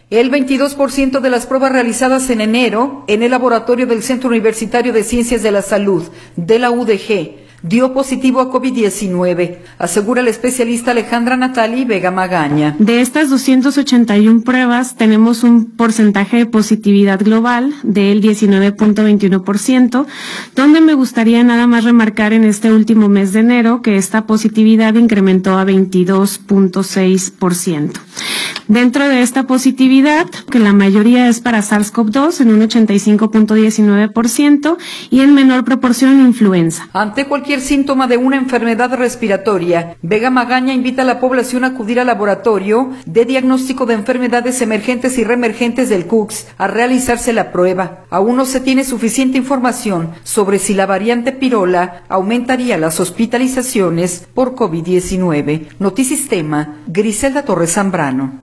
El 22% de las pruebas realizadas en enero en el laboratorio del Centro Universitario de Ciencias de la Salud de la UDG dio positivo a COVID-19, asegura la especialista Alejandra Natali Vega Magaña. De estas 281 pruebas tenemos un porcentaje de positividad global del 19.21%, donde me gustaría nada más remarcar en este último mes de enero que esta positividad incrementó a 22.6%. Dentro de esta positividad, que la mayoría es para SARS-CoV-2 en un 85.19% y en menor proporción influenza. Ante cualquier síntoma de una enfermedad respiratoria, Vega Magaña invita a la población a acudir al laboratorio de diagnóstico de enfermedades emergentes y reemergentes del CUCS a realizarse la prueba. Aún no se tiene suficiente información sobre si la variante pirola aumentaría las hospitalizaciones por COVID-19. Notisistema, Griselda Torres Zambrano.